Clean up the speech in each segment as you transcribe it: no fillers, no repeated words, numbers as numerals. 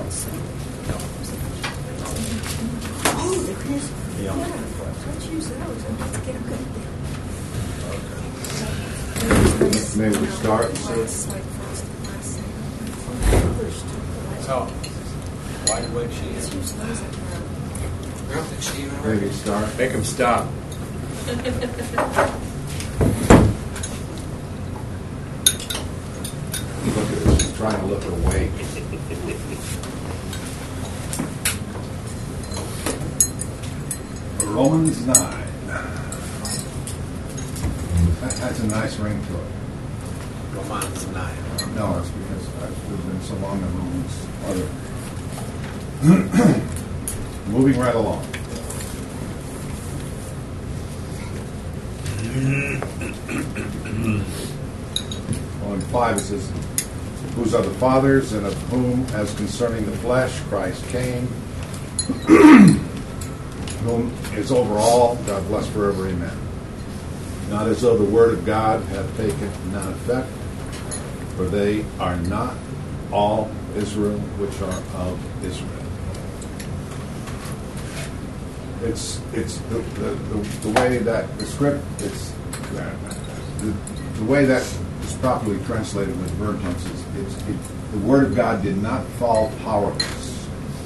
also. Oh, there is. Yeah. Let's use those and let's get a good thing. Maybe we start. So, why would she? Maybe start. Make him stop. Look at this. She's trying to look awake. Romans 9. That has a nice ring to it. Romans 9. No, it's because we've been so long in Romans. Moving right along. Well, in 5 it says, whose are the fathers, and of whom, as concerning the flesh, Christ came, whom is over all, God bless forever, amen. Not as though the word of God hath taken none effect, for they are not all Israel which are of Israel. It's the way that the script, it's the way that is properly translated with verb tenses. The word of God did not fall powerless.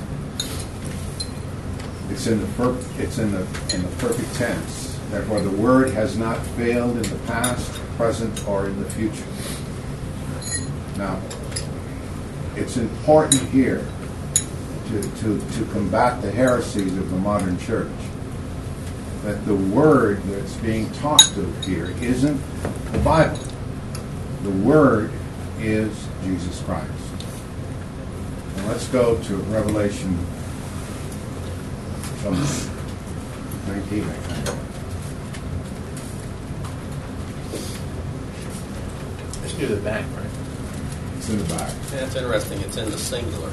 It's in the perfect tense. Therefore, the word has not failed in the past, present, or in the future. Now, it's important here to combat the heresies of the modern church that the word that's being talked of here isn't the Bible. The word is Jesus Christ. And let's go to Revelation 19, I think. Let's do the back, right? It's in the back. Yeah, it's interesting. It's in the singular.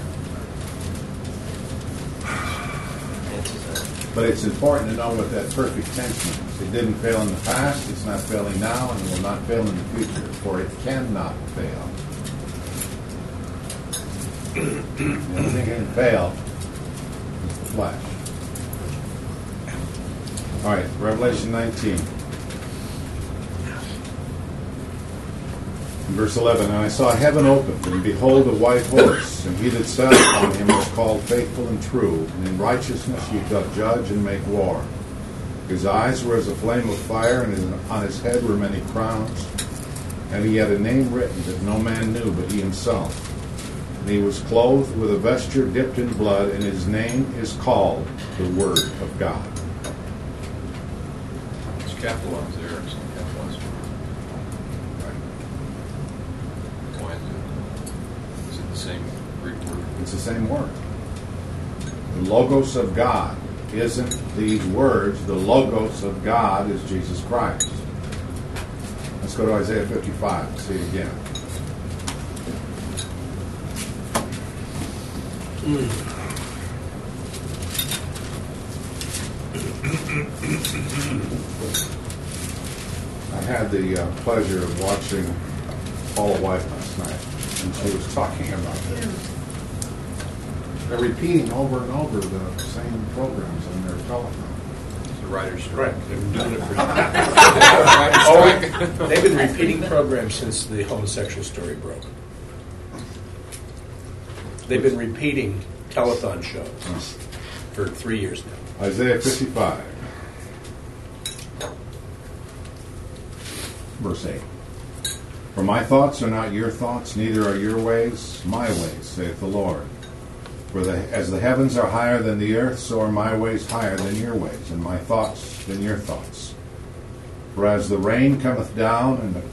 But it's important to know what that perfect tense means. It didn't fail in the past, it's not failing now, and it will not fail in the future, for it cannot fail. The only thing that can fail is the flesh. All right, Revelation 19. Verse 11, and I saw heaven opened, and behold a white horse, and he that sat upon him was called Faithful and True, and in righteousness he doth judge and make war. His eyes were as a flame of fire, and on his head were many crowns, and he had a name written that no man knew but he himself. And he was clothed with a vesture dipped in blood, and his name is called the Word of God. It's capitalized there. It's not capitalized. Why is it the same Greek word? It's the same word. The Logos of God isn't these words. The Logos of God is Jesus Christ. Let's go to Isaiah 55 and see it again. I had the pleasure of watching Paula White last night, and she was talking about this. They're repeating over and over the same programs on their telephone. It's a writer's strike. They've been doing it for Writer's strike. They've been repeating programs since the homosexual story broke. They've been repeating telethon shows for 3 years now. Isaiah 55, verse 8. For my thoughts are not your thoughts, neither are your ways my ways, saith the Lord. For as the heavens are higher than the earth, so are my ways higher than your ways, and my thoughts than your thoughts. For as the rain cometh down,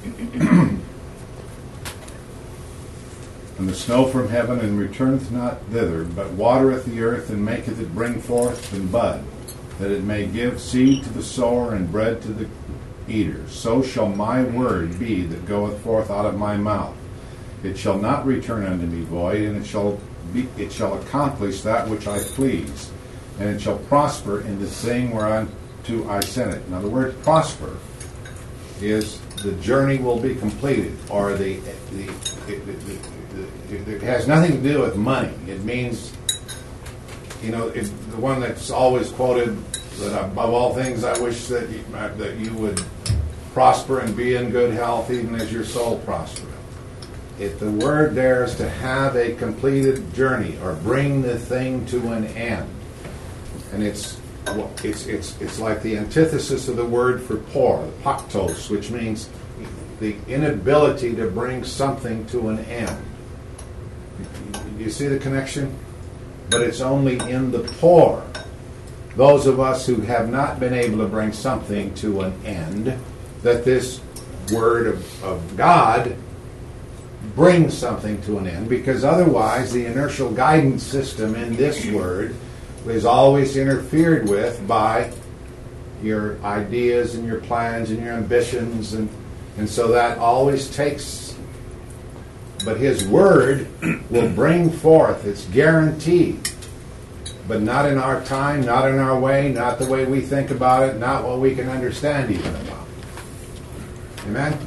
and the snow from heaven, and returneth not thither, but watereth the earth, and maketh it bring forth and bud, that it may give seed to the sower and bread to the eaters, so shall my word be that goeth forth out of my mouth. It shall not return unto me void, and it shall accomplish that which I please, and it shall prosper in the thing whereunto I sent it. Now the word prosper is the journey will be completed, or the it has nothing to do with money. It means, it's the one that's always quoted, that above all things I wish that you would prosper and be in good health, even as your soul prospereth. The word there is to have a completed journey, or bring the thing to an end. And it's like the antithesis of the word for poor, paktos, which means the inability to bring something to an end. You see the connection? But it's only in the poor, those of us who have not been able to bring something to an end, that this word of God brings something to an end, because otherwise the inertial guidance system in this word is always interfered with by your ideas and your plans and your ambitions, and so that always takes. But His word will bring forth, it's guaranteed, but not in our time, not in our way, not the way we think about it, not what we can understand even about it. Amen?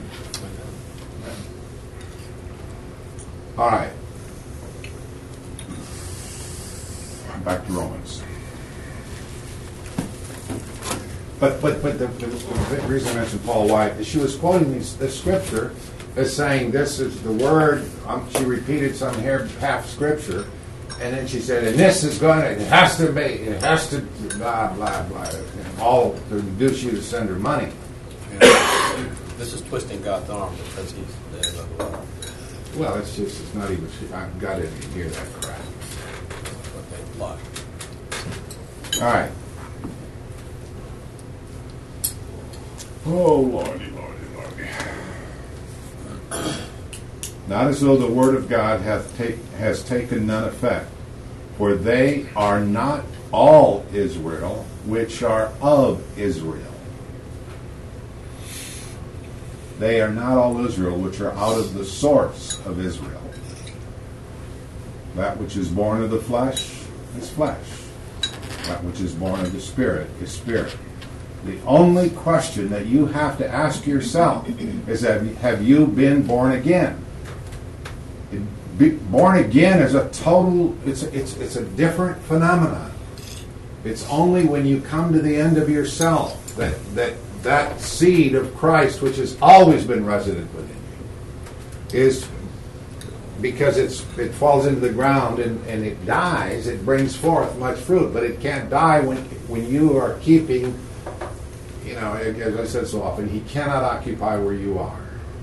All right. Back to Romans. But the reason I mentioned Paul White is she was quoting this scripture as saying this is the word. She repeated some half scripture, and then she said, and this is going to, it has to blah blah blah, and all to induce you to send her money. This is twisting God's arm because He's there as well. Well, it's not even. I've got to hear that crap. Lie. All right. Oh, Lordy. Not as though the word of God has taken none effect, for they are not all Israel which are of Israel. They are not all Israel which are out of the source of Israel. That which is born of the flesh is flesh. That which is born of the Spirit is spirit. The only question that you have to ask yourself is, have you been born again? Born again is a total, it's a different phenomenon. It's only when you come to the end of yourself that seed of Christ, which has always been resident within you, is, because it falls into the ground and it dies, it brings forth much fruit, but it can't die when you are keeping, as I said so often, He cannot occupy where you are.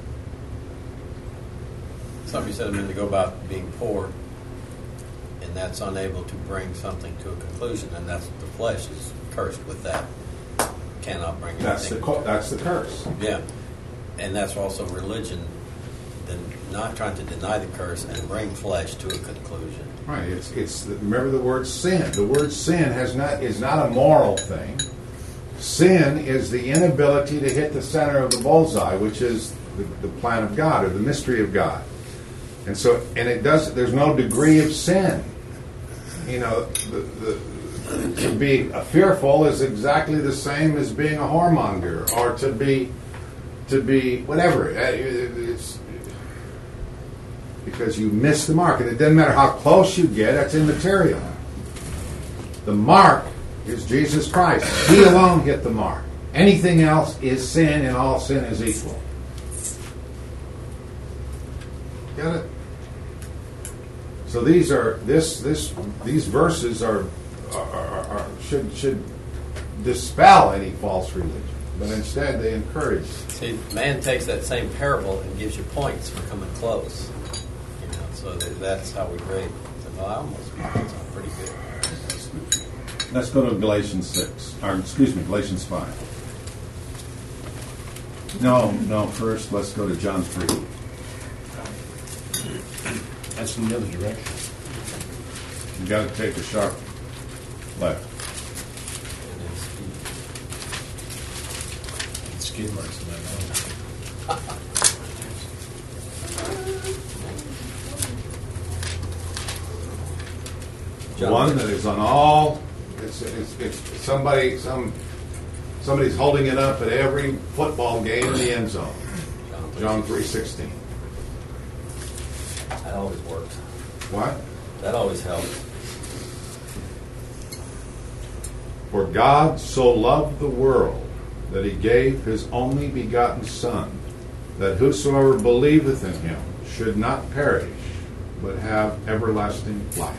Somebody said a minute ago about being poor, and that's unable to bring something to a conclusion, and that's the flesh is cursed with that. Cannot bring anything. That's the curse. Yeah, and that's also religion, then not trying to deny the curse and bring flesh to a conclusion. Right. Remember the word sin. The word sin is not a moral thing. Sin is the inability to hit the center of the bullseye, which is the plan of God or the mystery of God. And so, there's no degree of sin. To be fearful is exactly the same as being a whoremonger, or to be whatever. It's because you miss the mark, and it doesn't matter how close you get. That's immaterial. The mark is Jesus Christ. He alone hit the mark. Anything else is sin, and all sin is equal. Get it? So these verses should dispel any false religion, but instead they encourage. See, man takes that same parable and gives you points for coming close. So that's how we grade. Well, I almost it's pretty good. Let's go to Galatians 5. No. First, let's go to John 3. That's in the other direction. You got to take a sharp left. Skid marks in that hole. One that is on all. It's somebody's holding it up at every football game in the end zone. John 3:16. That always works. What? That always helps. For God so loved the world that he gave his only begotten Son, that whosoever believeth in him should not perish, but have everlasting life.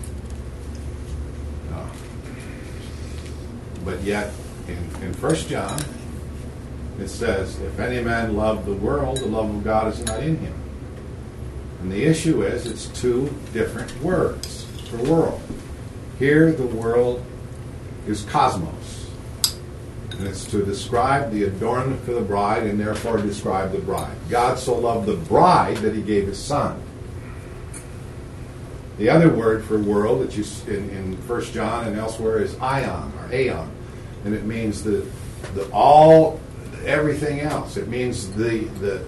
But yet, in 1 John, it says, if any man love the world, the love of God is not in him. And the issue is, it's two different words for world. Here, the world is cosmos. And it's to describe the adornment for the bride, and therefore describe the bride. God so loved the bride that he gave his Son. The other word for world that you in 1 John and elsewhere is ion or aeon, and it means the all everything else. It means the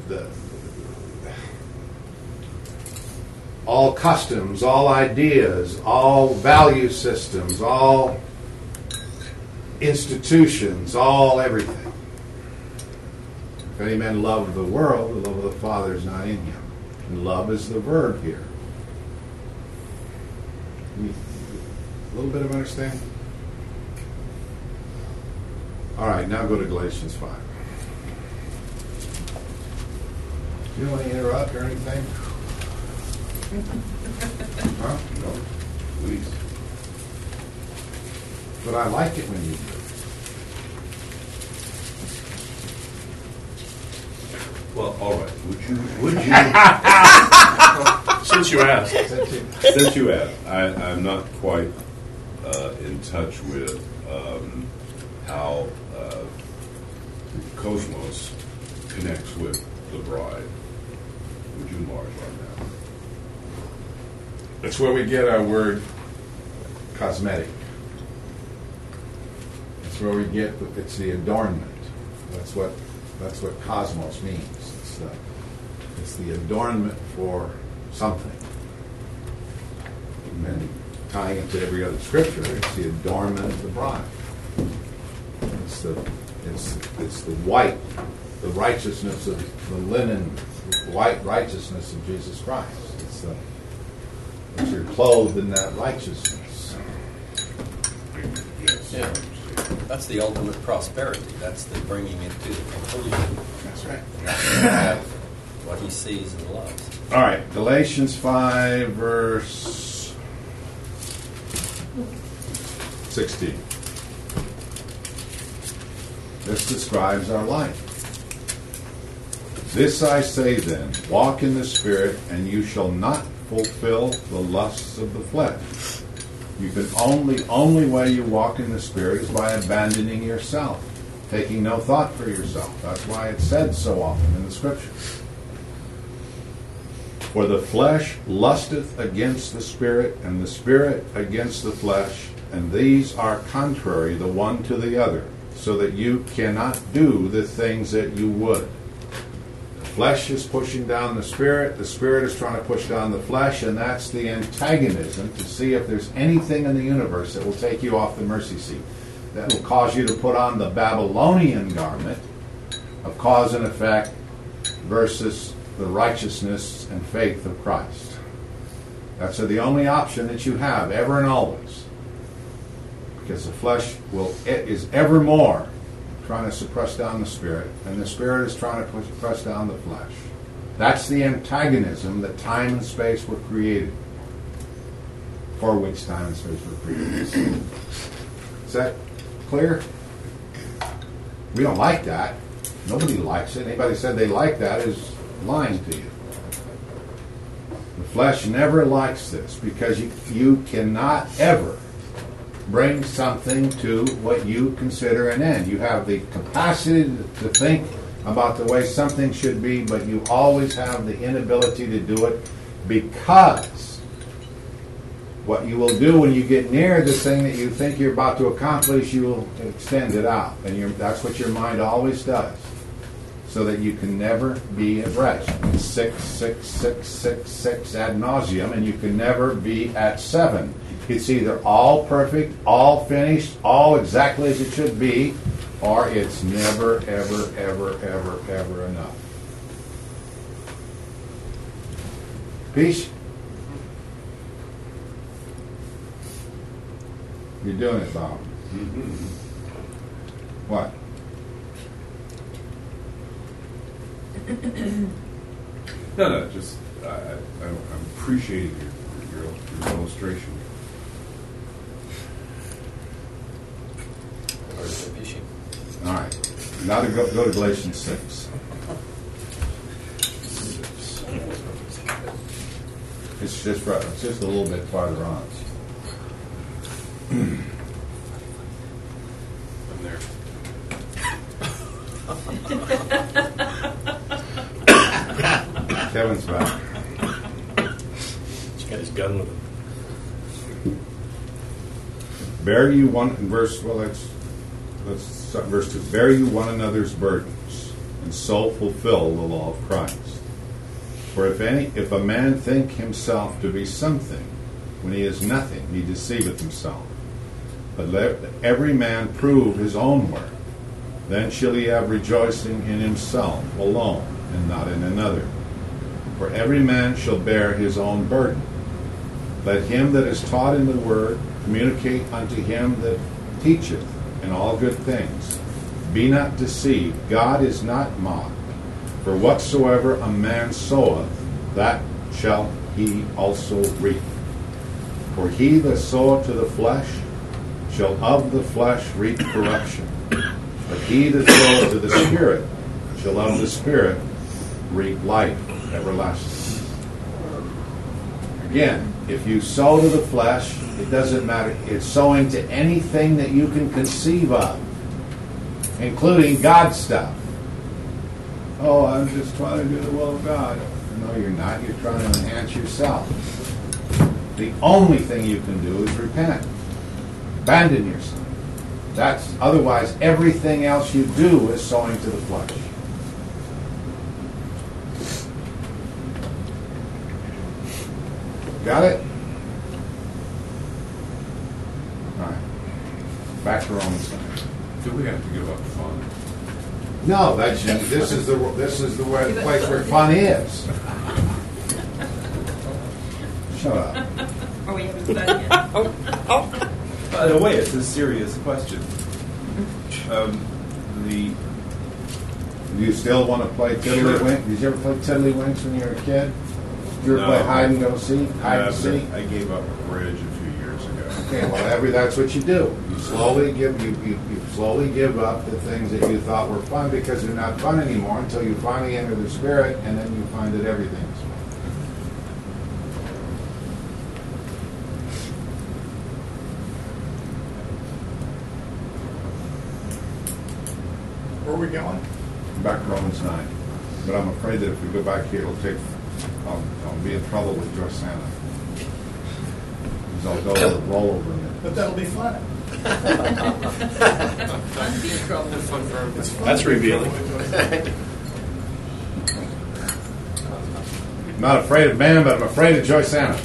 all customs, all ideas, all value systems, all institutions, all everything. If any man love the world, the love of the Father is not in him. And love is the verb here. A little bit of understanding? All right, now go to Galatians 5. You don't want to interrupt or anything? Huh? No, please. But I like it when you do. Well, all right. Would you? Since you asked. Since you asked, I'm not quite in touch with how cosmos connects with the bride. Would you enlarge on that? That's where we get our word cosmetic. That's where we get, it's the adornment. That's what cosmos means. It's the adornment for something. And then tying it to every other scripture, it's the adornment of the bride. It's the white, the righteousness of the linen, white righteousness of Jesus Christ. It's you're clothed in that righteousness. Yes. Yeah. That's the ultimate prosperity. That's the bringing it to the conclusion. That's right. That's what he sees and loves. All right, Galatians 5, verse 16. This describes our life. This I say then, walk in the Spirit, and you shall not fulfill the lusts of the flesh. You can only way you walk in the Spirit is by abandoning yourself, taking no thought for yourself. That's why it's said so often in the Scriptures. For the flesh lusteth against the Spirit, and the Spirit against the flesh, and these are contrary the one to the other, so that you cannot do the things that you would. The flesh is pushing down the Spirit is trying to push down the flesh, and that's the antagonism to see if there's anything in the universe that will take you off the mercy seat, that will cause you to put on the Babylonian garment of cause and effect versus the righteousness and faith of Christ. That's the only option that you have, ever and always. Because the flesh is evermore trying to suppress down the Spirit, and the Spirit is trying to suppress down the flesh. That's the antagonism that time and space were created. For which time and space were created. Is that clear? We don't like that. Nobody likes it. Anybody said they like that is lying to you. The flesh never likes this, because you cannot ever bring something to what you consider an end. You have the capacity to think about the way something should be, but you always have the inability to do it, because what you will do when you get near this thing that you think you're about to accomplish, you will extend it out. And that's what your mind always does, so that you can never be at rest. 6, 6, 6, 6, 6 ad nauseum, and you can never be at 7. It's either all perfect, all finished, all exactly as it should be, or it's never, ever, ever, ever, ever enough. Peace? You're doing it, Bob. What? No, just I'm appreciating your illustration. Where's the fishing? All right. Now to go to Galatians 6. It's just a little bit farther on. I'm there. Kevin's back. He's got his gun with him. Bear you one in verse. Well, let's start verse 2. Bear you one another's burdens, and so fulfill the law of Christ. For if a man think himself to be something, when he is nothing, he deceiveth himself. But let every man prove his own work. Then shall he have rejoicing in himself alone, and not in another. For every man shall bear his own burden. Let him that is taught in the word communicate unto him that teacheth in all good things. Be not deceived, God is not mocked. For whatsoever a man soweth, that shall he also reap. For he that soweth to the flesh shall of the flesh reap corruption. But he that soweth to the Spirit shall of the Spirit reap life everlasting. Again, if you sow to the flesh, it doesn't matter. It's sowing to anything that you can conceive of, including God stuff. Oh, I'm just trying to do the will of God. No, you're not. You're trying to enhance yourself. The only thing you can do is repent. Abandon yourself. Otherwise, everything else you do is sowing to the flesh. Got it? All right. Back to Romans 9. Do we have to give up fun? No, this is the place where fun is. Shut up. Are we having fun yet? By the way, it's a serious question. Do you still want to play Tiddlywinks? Did you ever play Tiddlywinks when you were a kid? Did you ever play hide and go seek? Hide and seek? I gave up bridge a few years ago. Okay, well, that's what you do. You slowly give up the things that you thought were fun because they're not fun anymore until you finally enter the Spirit, and then you find that everything is fun. Where are we going? Back to Romans 9. But I'm afraid that if we go back here, I'll be in trouble with Joe Santa. Because I'll go to roll over in it. But that'll be fun. Fun be in trouble. That's revealing. I'm not afraid of man, but I'm afraid of Joy Santa.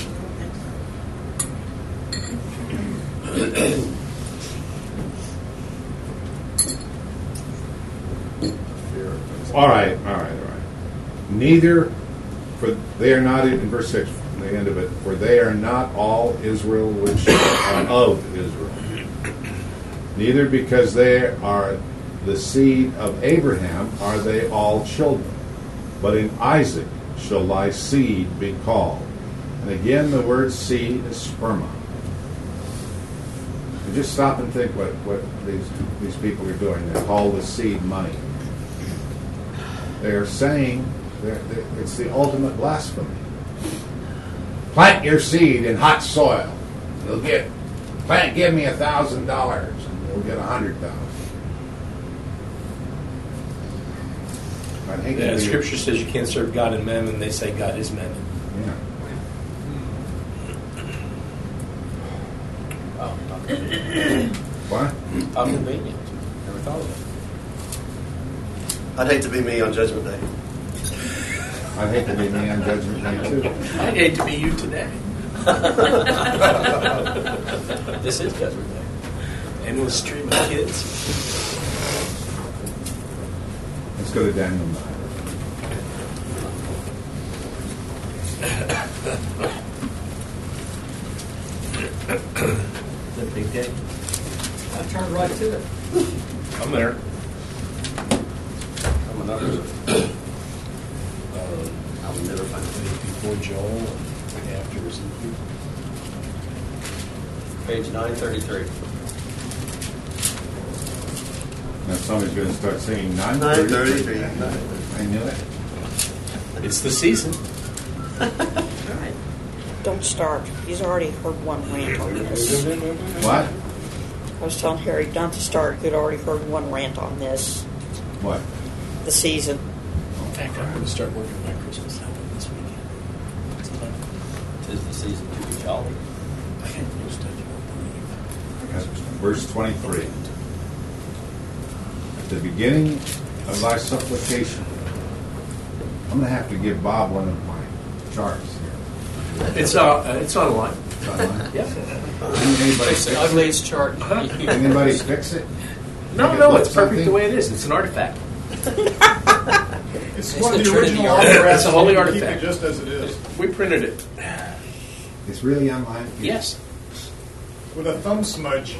All right. Neither, for they are not, in verse 6, the end of it, for they are not all Israel which are of Israel. Neither because they are the seed of Abraham are they all children, but in Isaac shall thy seed be called. And again, the word seed is sperma. You just stop and think what these people are doing. They call the seed money. They are saying it's the ultimate blasphemy. Plant your seed in hot soil. Give me $1,000 and you'll get 100,000. Yeah, Scripture says you can't serve God and mammon. They say God is mammon. Yeah. Oh, not convenient. What? How convenient. Never thought of it. I'd hate to be me on Judgment Day. I'd hate to be me on Judgment Day too. I'd hate to be you today. This is Judgment Day. Endless stream of kids. Let's go to Daniel 9. The big day. I turned right to it. I'm there. Coming up. I would never find it. Before Joel and after Ezekiel. Page 933. Now somebody's going to start singing 9:33. 9:33. I knew it. It's the season. Don't start. He's already heard one rant on this. What? I was telling Harry not to start. He'd already heard one rant on this. What? The season. In fact, I'm going to start working on my Christmas album this weekend. It's fun. 'Tis the season to be jolly. I can't use that, you won't believe. Verse 23. At the beginning of thy supplication, I'm going to have to give Bob one of my charts here. It's online. It's online. Yeah. Anybody It's the fix it? ugliest chart. Anybody fix it? No, Make it no, look it's perfect something? the way it is. It's an artifact. It's It's one of the the Trinity original artifact. autographs. It's a holy You can artifact. Keep it just as it is. We printed it. It's really online? Yes. With a thumb smudge.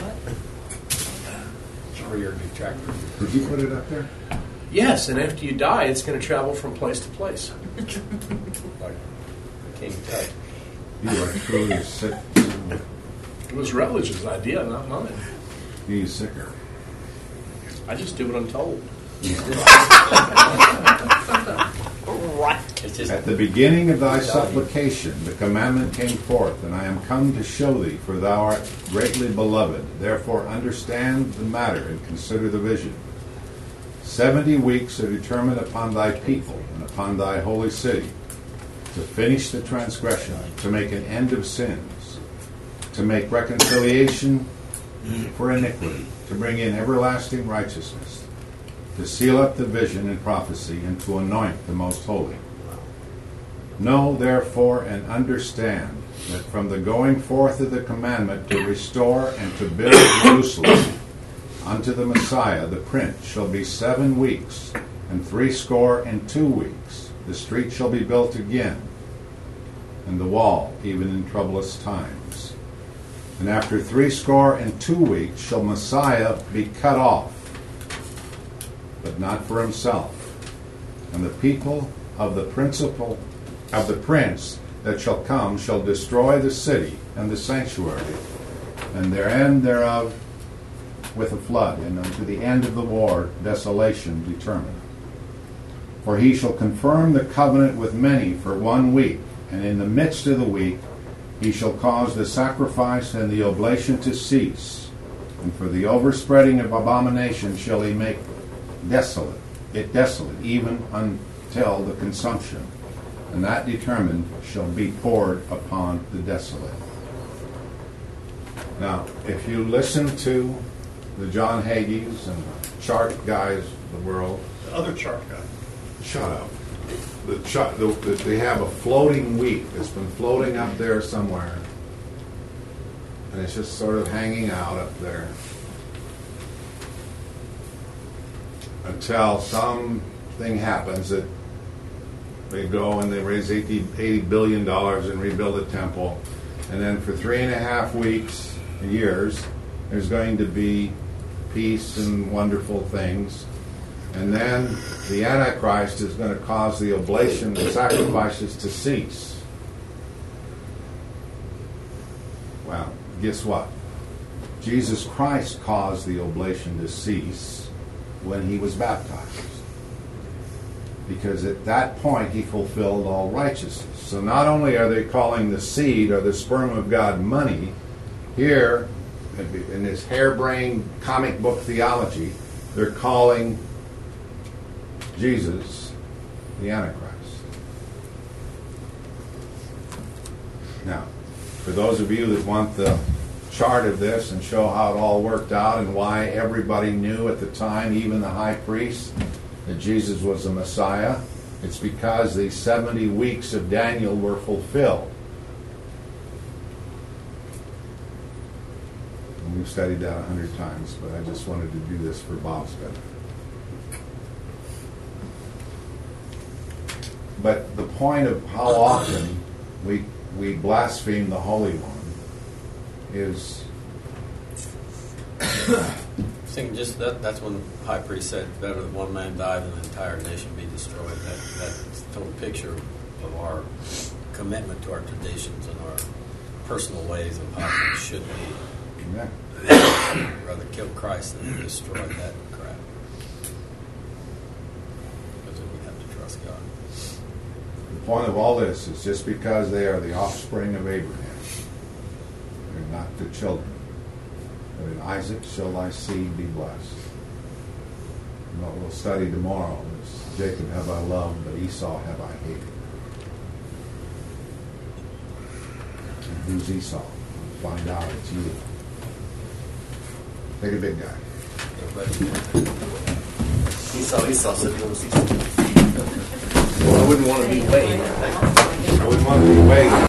For your new tractor. Did you put it up there? Yes, and after you die, it's going to travel from place to place. Like King Tut. You are truly sick. It was Rutledge's idea, not mine. He's sicker. I just do what I'm told. Right. It's just At the beginning of thy supplication, the commandment came forth, and I am come to show thee, for thou art greatly beloved. Therefore understand the matter and consider the vision. 70 weeks are determined upon thy people and upon thy holy city, to finish the transgression, to make an end of sins, to make reconciliation for iniquity, to bring in everlasting righteousness, to seal up the vision and prophecy, and to anoint the most holy. Know therefore and understand that from the going forth of the commandment to restore and to build Jerusalem unto the Messiah, the Prince, shall be 7 weeks, and 62 weeks. The street shall be built again, and the wall, even in troublous times. And after 62 weeks shall Messiah be cut off, but not for himself. And the people of the principal of the prince that shall come shall destroy the city and the sanctuary, and their end thereof with a flood, and unto the end of the war desolation determined. For he shall confirm the covenant with many for 1 week, and in the midst of the week he shall cause the sacrifice and the oblation to cease, and for the overspreading of abomination shall he make desolate, even until the consumption, and that determined shall be poured upon the desolate. Now, if you listen to the John Hagees and the chart guys of the world, The other chart guy. shut up. They have a floating week that's been floating up there somewhere, and it's just sort of hanging out up there until something happens that they go and they raise $80 billion and rebuild a temple, and then for 3.5 weeks, years, there's going to be peace and wonderful things. And then the Antichrist is going to cause the oblation, the sacrifices to cease. Well, guess what? Jesus Christ caused the oblation to cease when he was baptized. Because at that point he fulfilled all righteousness. So not only are they calling the seed or the sperm of God money, here, in this harebrained comic book theology, they're calling Jesus the Antichrist. Now, for those of you that want the chart of this and show how it all worked out and why everybody knew at the time, even the high priest, that Jesus was the Messiah, it's because the 70 weeks of Daniel were fulfilled. And we've studied that 100 times, but I just wanted to do this for Bob's benefit. But the point of how often we blaspheme the Holy One is Seeing just that's when the high priest said, "Better that one man die than the entire nation be destroyed." That's a total picture of our commitment to our traditions and our personal ways of how things should be. Amen. Rather kill Christ than destroy that crap. Because then we have to trust God. The point of all this is just because they are the offspring of Abraham, they're not the children. But in Isaac shall thy seed be blessed. And what we'll study tomorrow is Jacob have I loved, but Esau have I hated. And who's Esau? We'll find out it's you. Take a big guy. Esau said he was Esau. Well, I wouldn't want to be Wade. I wouldn't want to be Wade.